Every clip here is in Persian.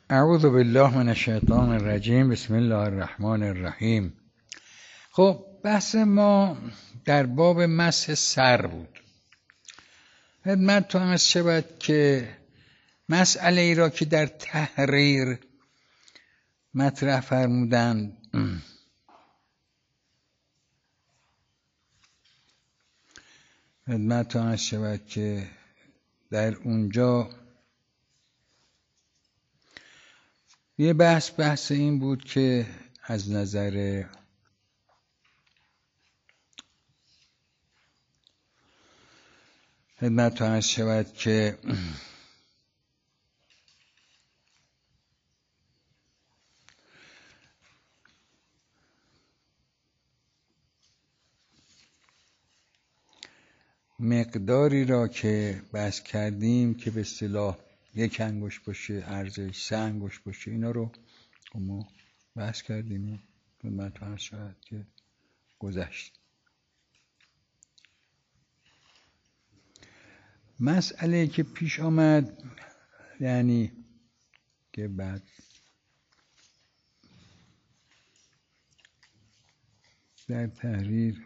اعوذ بالله من الشیطان الرجیم. بسم الله الرحمن الرحیم. خب بحث ما در باب مسح سر بود. خدمتتون عرض شود که مسئله ای را که در تحریر مطرح فرمودند خدمتتون عرض شود که در اونجا یه بحث این بود که از نظر خدمتتون عرض شود که مقداری را که بحث کردیم که به اصطلاح 1 انگشت باشه، عرضش 3 انگشت باشه، اینا رو ما بحث کردیم. خدمتتون عرض شود که گذشت. مسئله که پیش آمد یعنی که بعد در تحریر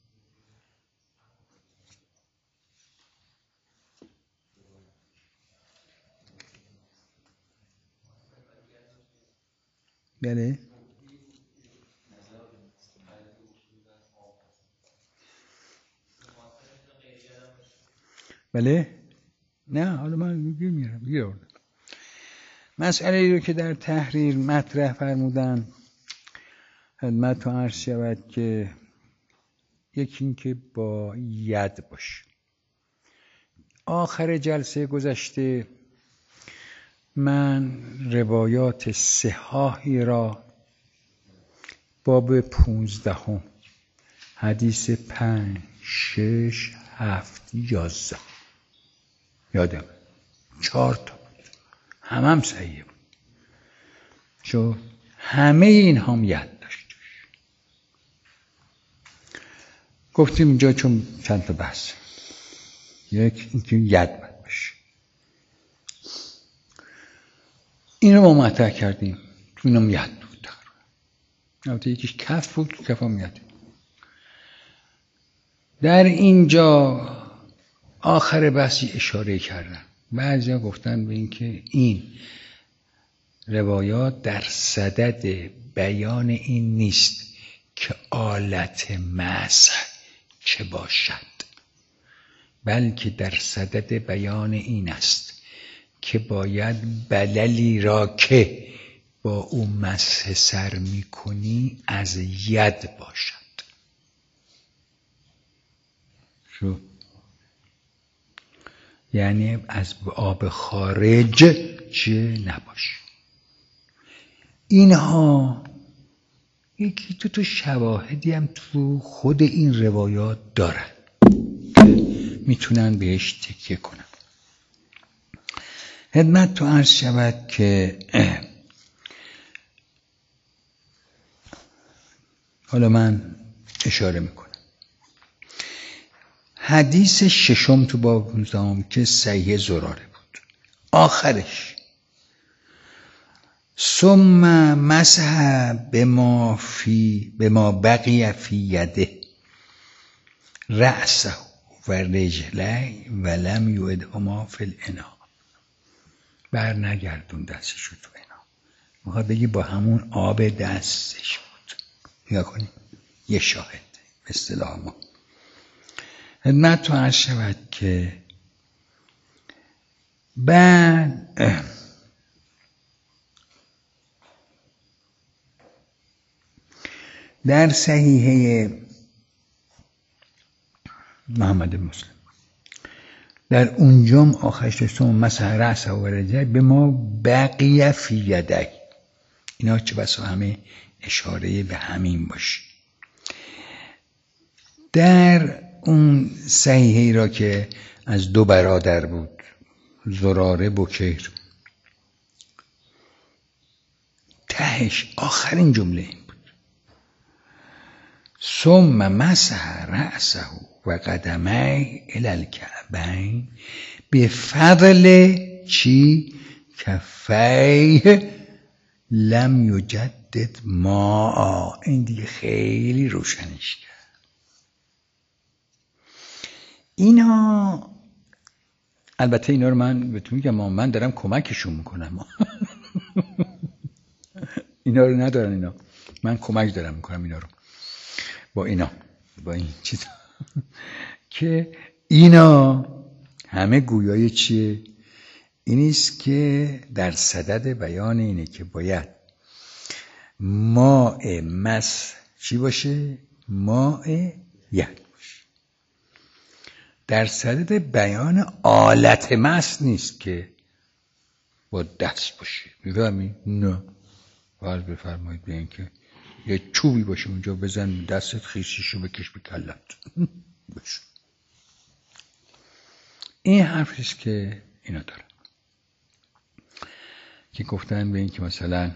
بله بله نه حالا من میرم مسئله رو که در تحریر مطرح فرمودن خدمتتون عرض شود که یکی این که با ید باشه. آخر جلسه گذشته من روایات صحاحی را باب 15 حدیث 5 6 7 11 یادم 4 تا بود، هم صحیح بود، چون همه این هم ید داشت. گفتیم اینجا چون چند تا بحث، یک اینکه ید باید باشه، این رو ما مطرح کردیم، تو اینم ید بود. البته یکیش کف بود، کف هم ید. در اینجا آخر بحثی اشاره کردن، بعضیا گفتن به این که این روایات در صدد بیان این نیست که آلت مسح چه باشد، بلکه در صدد بیان این است که باید بللی را که با او مسح سر میکنی از ید باشد. شو یعنی از آب خارج چه نباشه. اینها یکی تو شواهدی هم تو خود این روایات دارن که میتونن بهش تکیه کنن. خدمت تو عرض شود که حالا من اشاره میکنم. حدیث 6 تو باب 15 که صحیح زراره بود، آخرش ثم مسح بما بقی فی یده رأسه و رجلی ولم یعدهما فی الاناء. بر نگردون دستشو تو اینا، میخواد بگی با همون آب دستش بود. نگاه کنید یه شاهد به اصطلاح ما. خدمت تو عرض شود که بعد در صحیحه محمد مسلم در اونجام آخرش رسوم مسح رأسه و رجله به ما بقیه فی یده. اینا چه بسا همه اشاره به همین باشه. در اون صحیحه را که از 2 برادر بود، زراره بکیر، تهش آخرین جمله این بود ثم مسح رأسه و قدمه الی الکعبین بفضل چی؟ کفیه لم یجدد ما، این دیگه خیلی روشنش کرد. اینا البته اینا رو من بهتون میگم، من دارم کمکشون میکنم. اینا رو ندارن، اینا من کمک دارم میکنم اینا رو با این چیز که اینا همه گویای چیه؟ اینیست که در صدد بیان اینه که باید ماء مس چی باشه؟ ماء ید باشه. در صدد بیان آلت مس نیست که با دست باشه. میفهمی؟ نه، فرض بفرمایید به این که یه چوبی باشه اونجا، بزن دستت خیسیشو بکش به کلت باشه. این حرفیست که اینا دارن که گفتن به این که مثلا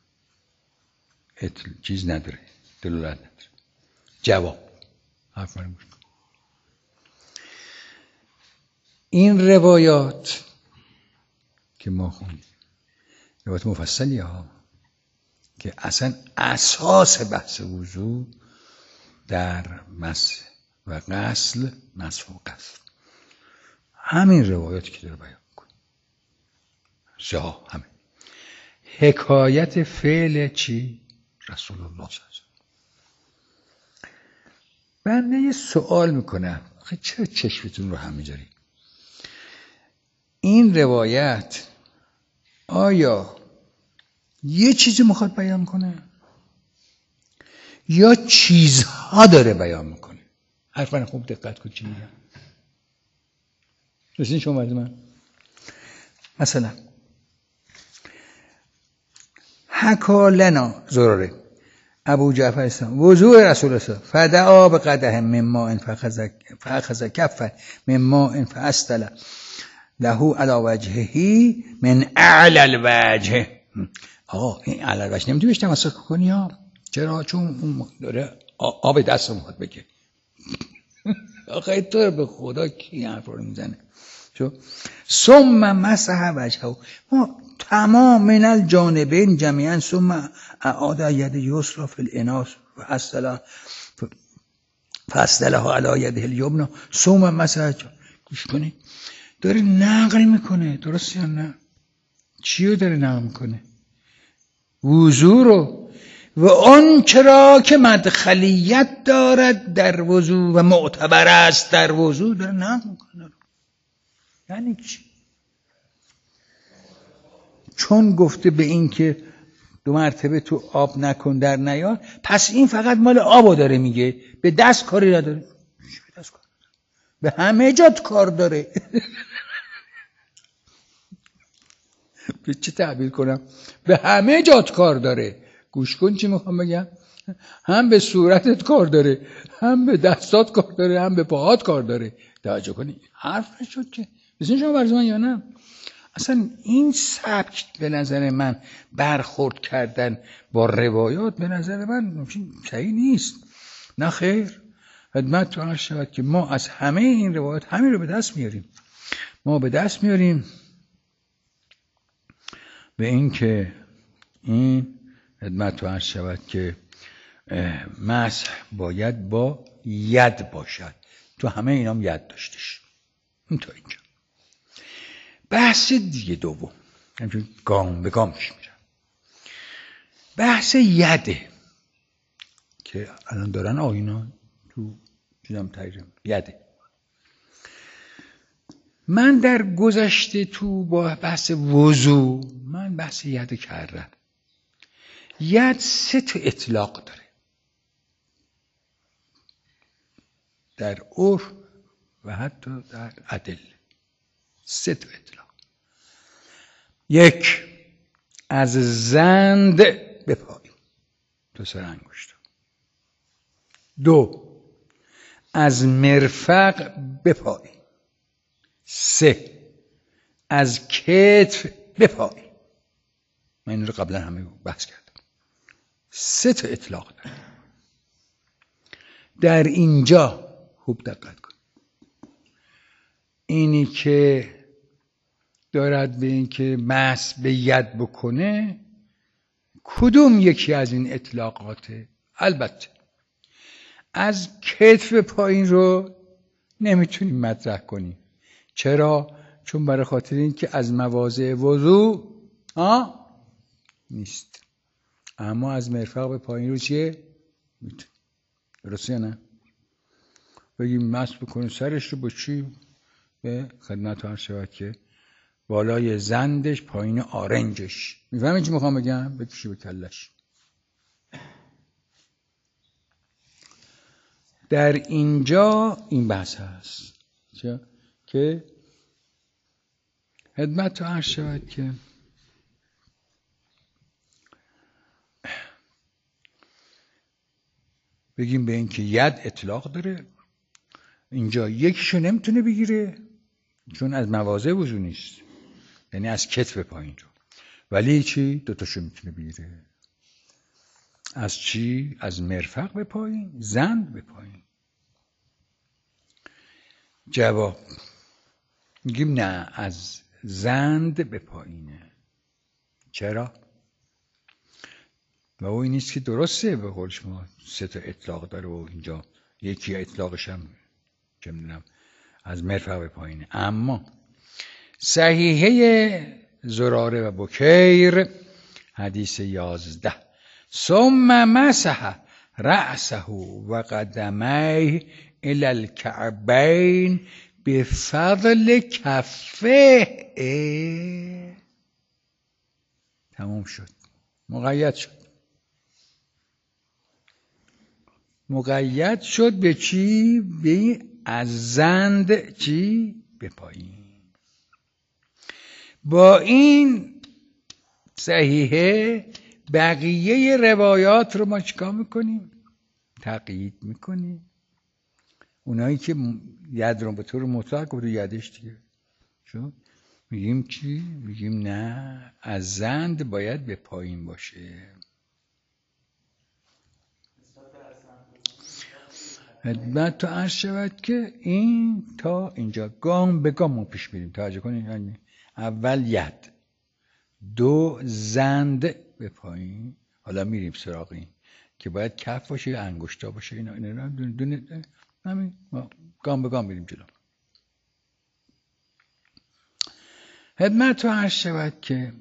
چیز نداره، دلالت نداره. جواب حرف من گوش کن. این روایات که ما خوندیم روایات مفصلی ها که اصلا اساس بحث وضو در مس و غسل، مس و غسل، همین روایاتی که داره بیان میکنه همه حکایت فعل چی؟ رسول الله صلی الله علیه وسلم. بنده یه سوال میکنم، آخه چرا چشمتون رو هم میذاری؟ این روایت آیا یه چیزی میخواد بیان کنه یا چیزها داره بیان میکنه؟ حرف من خوب دقت کن چی میگم. رسید شما از من مثلا حکا لنا زراره ابو جعفر اسلام وضوء رسول الله فدعا بقدح من ماء فاخذ کفا من ماء فاستل له على وجهه من اعلى الوجه. آقا این اعلى الوجه نمیتونی بهش تمسک کنی ها. چرا؟ چون داره آب دست میخواد بگه. آخه تو به خدا کی حرف رو میزنه؟ چون ثم مسح وجهه، ما تمام من الجانبین جمیعا ثم اعاد ید یسرا فی الاناث فاصلها علی یده الیمنی ثم مسح. گوش کنید، داره نقل میکنه، درست یا نه؟ چی رو داره نقل میکنه؟ وضو رو و آن چرا که مدخلیت دارد در وضو و معتبر است در وضو داره نقل میکنه. یعنی چی؟ چون گفته به این که 2 مرتبه تو آب نکن در نیار، پس این فقط مال آبو داره میگه، به دست کاری نداره. به دست کار به همه جات کار داره. به چه تعبیر کنم؟ به همه جات کار داره. گوش کن چی میخوام بگم. هم به صورتت کار داره، هم به دستات کار داره، هم به پاهات کار داره. توجه کنی حرف نشد که بسید شما برز من یا نه؟ اصلا این سبک به نظر من برخورد کردن با روایات به نظر من صحیح نیست. نه خیر، خدمت تو عرض شود که ما از همه این روایات همین رو به دست میاریم. ما به دست میاریم به این که این خدمت تو عرض شود که مسح باید با ید باشد. تو همه اینام ید داشتش. این تا اینجا. بحث دیگه دوم، همچون گام به گامش میرم. بحث یده که الان دارن آینا تو چیزم ترجمه یده. من در گذشته تو با بحث وضو من بحث ید کردم. ید 3 تا اطلاق داره در عرف و حتی در ادله. 3 تا اطلاق. 1 از زند به پای تا سر انگشت. 2 از مرفق به پای. 3 از کتف به پای. من این رو قبلا همه بحث کردم. 3 تا اطلاق داره. در اینجا خوب دقت کن. اینی که دارد به این که مس به ید بکنه کدوم یکی از این اطلاقاته؟ البته از کتف پایین رو نمیتونیم مطرح کنیم. چرا؟ چون برای خاطر این که از مواضع وضو نیست. اما از مرفق به پایین رو چیه؟ میتونیم. درسته نه؟ بگیم مس بکنیم سرش رو با چی؟ به خدمت عرض شود که بالای زندش پایین آرنجش. میفهمی چی میخوام بگم؟ بکشی به کلش. در اینجا این بحث هست که خدمت عرض شود که بگیم به این که ید اطلاق داره، اینجا یکیشو نمیتونه بگیره چون از مواضع وضو نیست، یعنی از کتف پایین رو، ولی چی؟ دوتاشو میتونه بگیره. از چی؟ از مرفق به پایین، زند به پایین. جواب میگیم نه، از زند به پایینه. چرا؟ و این نیست که درسته به قول شما 3 تا اطلاق داره و اینجا یکی اطلاقش هم چه میدونم از مرفق به پایینه. اما صحیحه زراره و بکیر حدیث 11 ثم مسح رأسه و قدمیه الی الکعبین بفضل کفه. تمام شد، مقید شد. مقید شد به چی؟ به از زند چی؟ به پایین. با این صحیحه بقیه روایات رو ما چیکار میکنیم؟ تقیید میکنیم. اونایی که ید رو به طور مطلق گفت یدش دیگه شو میگیم چی؟ میگیم نه، از زند باید به پایین باشه. خدمت تو عرض شود که این تا اینجا گام به گام ما پیش میریم. توجه کنید، یعنی اول ید، 2 زند به پایین، حالا میریم سراغ این که باید کف باشه یا انگشتا باشه. اینا دونه همین گام به گام میریم جلو. خدمت تو عرض شود که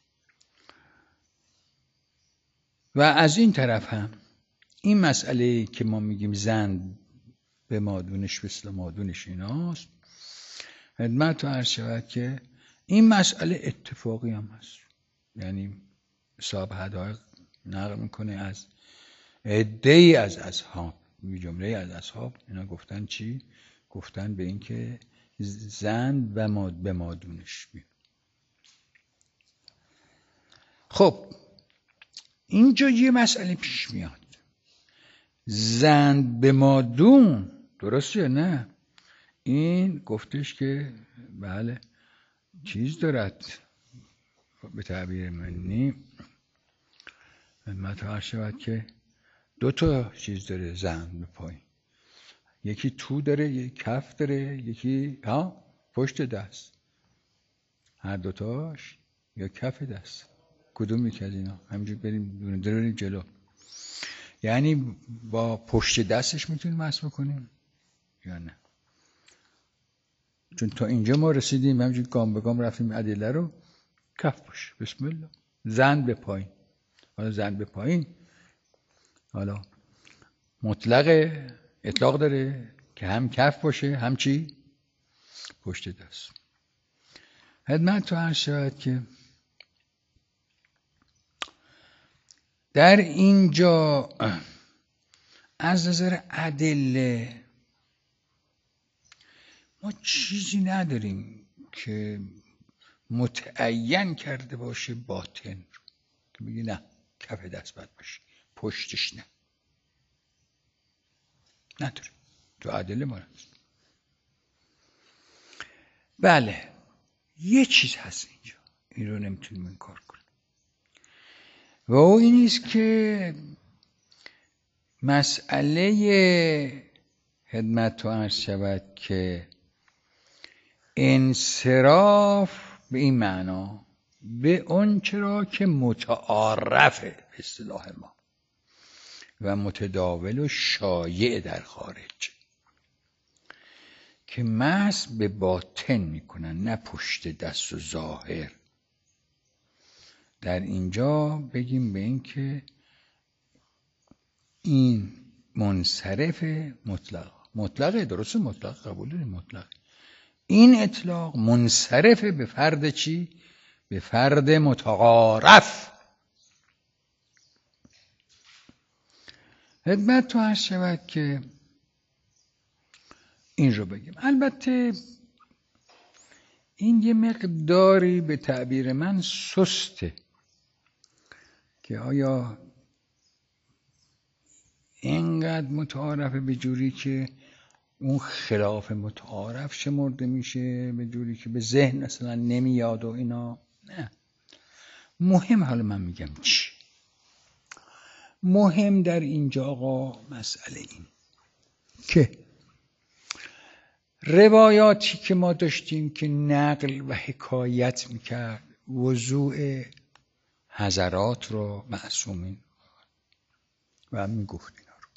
و از این طرف هم این مسئله که ما میگیم زند به مادونش مثل مادونش ایناست، خدمت تو عرض شود که این مسئله اتفاقی هم هست. یعنی صاحب هدایق نقل میکنه از عده‌ای از اصحاب، جمله از اصحاب اینا گفتن چی؟ گفتن به این که زند و به مادونش بید. خب اینجا یه مسئله پیش میاد، زند به مادون درسته یا نه؟ این گفتش که بله چیز دارد، به تعبیر منی مطرح شود که 2 تا چیز داره زند به پایین، یکی تو داره، یکی کف داره، یکی پشت دست. هر 2 تاش یا کف دست، کدوم یکی از اینا؟ همینجور بریم جلو. یعنی با پشت دستش میتونیم مسح بکنیم یا نه؟ چون تا اینجا ما رسیدیم همینجور گام به گام رفتیم ادله رو. کف باشه، بسم الله، زند به پایین. حالا زند به پایین حالا مطلق اطلاق داره که هم کف باشه هم چی؟ پشت دست. خدمت تو عرض شود که در اینجا از نظر ادله ما چیزی نداریم که متعین کرده باشه باطن که میگی نه کف دست باید باشه پشتش نه، نداریم تو ادله ما هست. بله یه چیز هست اینجا، این رو نمیتونیم انکار کنیم و او این است که مسئله خدمت تو عرض شود که انصراف به این معنا به اون چرا که متعارفه به اصطلاح ما و متداول و شایع در خارج، که مس به باطن میکنن نه پشت دست و ظاهر. در اینجا بگیم به این که این منصرف مطلقه، درسته؟ مطلق قبول داریم، مطلق. این اطلاق منصرف به فرد چی؟ به فرد متعارف. خدمت تو عرض شود که این رو بگیم. البته این یه مقداری به تعبیر من سسته که آیا اینقدر متعارفه به جوری که اون خلاف متعارف شمرده میشه، به جوری که به ذهن مثلا نمیاد و اینا. نه مهم، حالا من میگم چی مهم در اینجا آقا. مسئله این که روایاتی که ما داشتیم که نقل و حکایت میکرد وضوع حضرات رو، معصومین و میگفت اینا رو،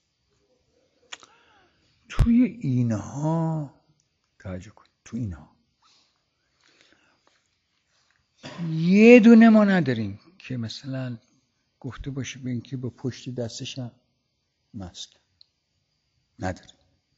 توی اینها توجه کن، توی اینها یه دونه ما نداریم که مثلا گفته باشه به اینکه با پشت دستش هم مست نداریم.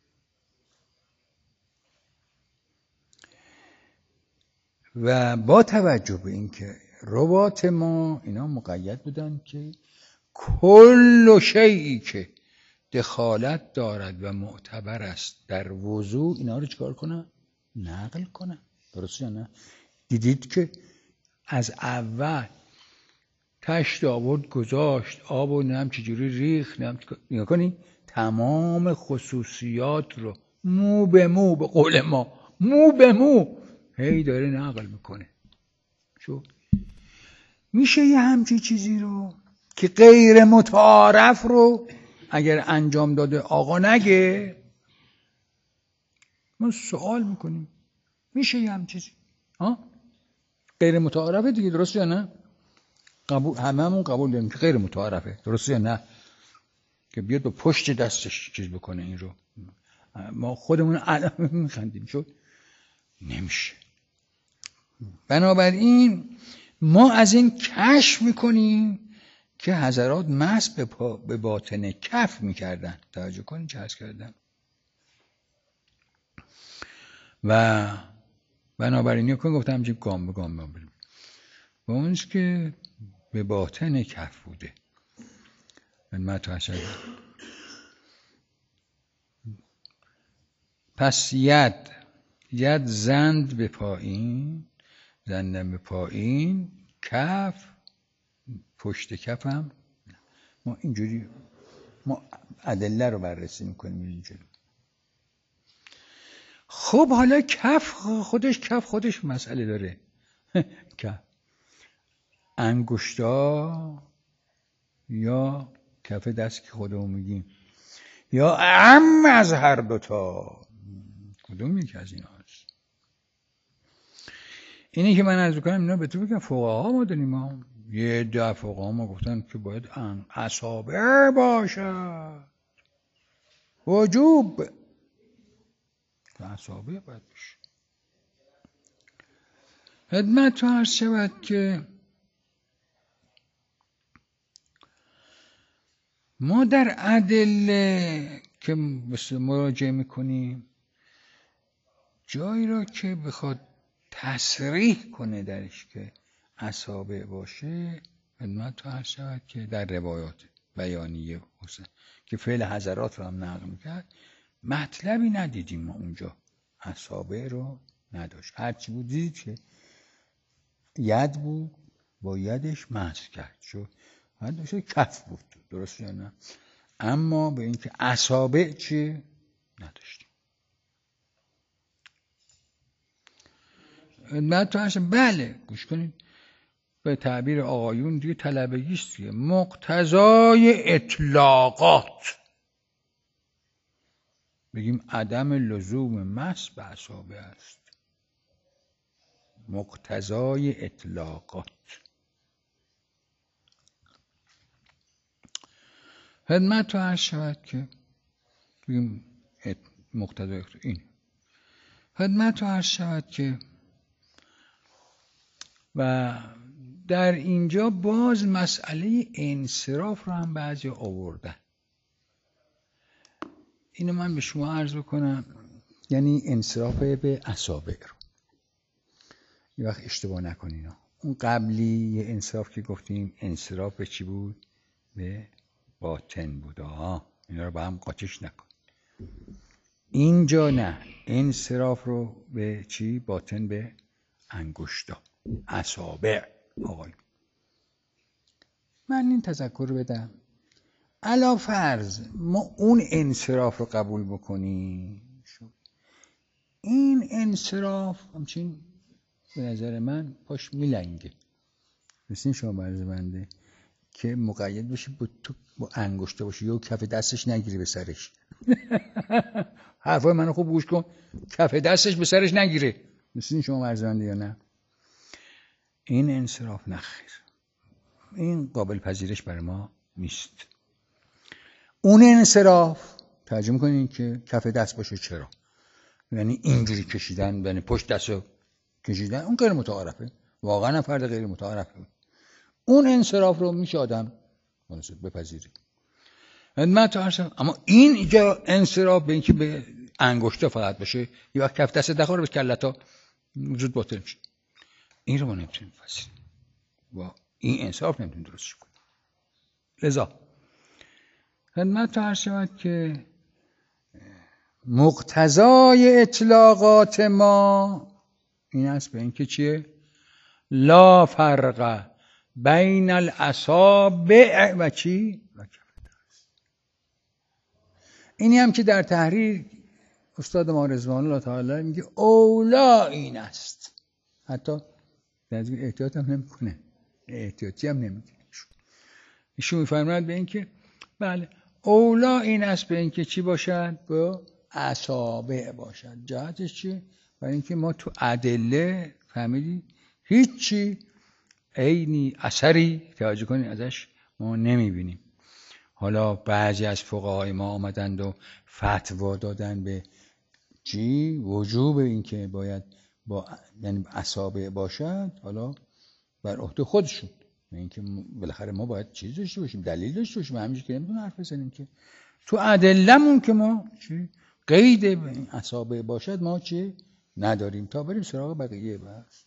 و با توجه به اینکه روات ما اینا مقید بودن که کل شیئی که دخالت دارد و معتبر است در وضوع، اینا رو چکار کنن؟ نقل کنن. درسته یا نه؟ دیدید که از اول تشت آورد گذاشت، آب و نم چجوری ریخ، نگاه کنی تمام خصوصیات رو مو به مو، به قول ما مو به مو هی داره نقل میکنه. شو میشه یه همچی چیزی رو که غیر متعارف رو اگر انجام داده آقا نگه، ما سوال میکنیم میشه یه همچی چیزی غیر متعارفه دیگه، درسته یا نه؟ قبول، هممون قبول داریم که غیر متعارفه، درسته یا نه؟ که بیاد با پشت دستش چیز بکنه این رو، ما خودمون علامه میخندیم. شد نمیشه. بنابراین ما از این کشف میکنیم که حضرات مس به باطن کف میکردن. توجه کنید چه عرض کردم. و بنابراین یکون گفتم همچین گام به گام بریم و اونش که به باطن کف بوده. من پس ید زند به پایین، زندم به پایین، کف پشت کفم. ما اینجوری ما ادله رو بررسی میکنیم اینجوری. خب حالا کف خودش مسئله داره. کف انگشتا یا کف دست که خودمون میگیم، یا اعم از هر دوتا، کدوم یکی از اینا هست؟ اینی که من عرض کنم اینا به تو بگم فقها ما داریم. ما یه ده فقها ما گفتن که باید اصابع باشد، وجوب اصابع باید باشه. خدمت تو عرض شود که ما در ادله که مراجعه میکنیم جایی را که بخواد تصریح کنه درش که اصابع باشه، خدمت تو عرض شود که در روایات بیانیه حسن که فعل حضرات رو هم نقل میکرد مطلبی ندیدیم. ما اونجا اصابع رو نداشت. هرچی بود دیدید که ید بود، با یدش مسح کرد، شو داشت کف بود، درست یا نه؟ اما به اینکه اصابع چی نداشتیم. بله گوش کنید، به تعبیر آقایون دیگه طلبگیست دیگه، مقتضای اطلاقات بگیم عدم لزوم مس به اصابع است. مقتضای اطلاقات. خدمت تو عرض شود که مقتضای این خدمت تو عرض شود که و در اینجا باز مسئله انصراف رو هم بعضی آوردن. اینو من به شما عرض بکنم، یعنی انصراف به اصابع رو یه وقت اشتباه نکنین. اون قبلی انصراف که گفتیم انصراف به چی بود؟ به باطن بود. اینا رو با هم قاطیش نکن. اینجا نه، انصراف رو به چی؟ باطن به انگشتا، اصابع. آقای من این تذکر بدم، علا فرض ما اون انصراف رو قبول بکنیم، این انصراف همچین به نظر من پاش میلنگه، مثل شما برز بنده که مقید باشی با انگشته باشی یا کف دستش نگیری به سرش. حرفای منو خوب گوش کن، کف دستش به سرش نگیره، مثل شما برز بنده یا نه؟ این انصراف نخیر، این قابل پذیرش برای ما نیست. اون انصراف ترجمه کنین که کف دست باشه. چرا؟ یعنی اینجوری کشیدن، یعنی پشت دستو کشیدن، اون غیر متعارفه، واقعا فرد غیر متعارفه. اون انصراف رو میشه آدم بپذیره. اما این جا انصراف به اینکه به انگشتا فقط باشه، یه وقت کف دست دخوره به کلتا، وجود باطل میشه. این رو ما نمیتونیم بپذیریم و این انصراف نمیتونیم درستش کنیم. لذا خدمت عرض شود که مقتضای اطلاقات ما این است به اینکه چیه؟ لا فرق بین الاصابع و چی؟ و کف دست. اینی هم که در تحریر استاد ما رضوان الله تعالی میگه اولا این است. حتی در از احتیاط هم نمیکنه، احتیاطی هم نمیکنه. ایشون میفرماید به اینکه بله اولا این است به اینکه چی باشد؟ با اصابع باشد. جهتش چی؟ برای اینکه ما تو ادله فهمیدی هیچی عینی اثری توجه کنید ازش ما نمیبینیم. حالا بعضی از فقهای ما آمدند و فتوا دادن به چی؟ وجوب اینکه باید با یعنی اصابع باشد، حالا بر عهده خودشون، اینکه بالاخره ما باید چیز داشته باشیم، دلیل داشته باشیم. همینجوری که نمیتونیم حرف بزنیم که تو ادله‌مون که ما چی قید اصابع باشد ما چی نداریم تا بریم سراغ بقیه بس.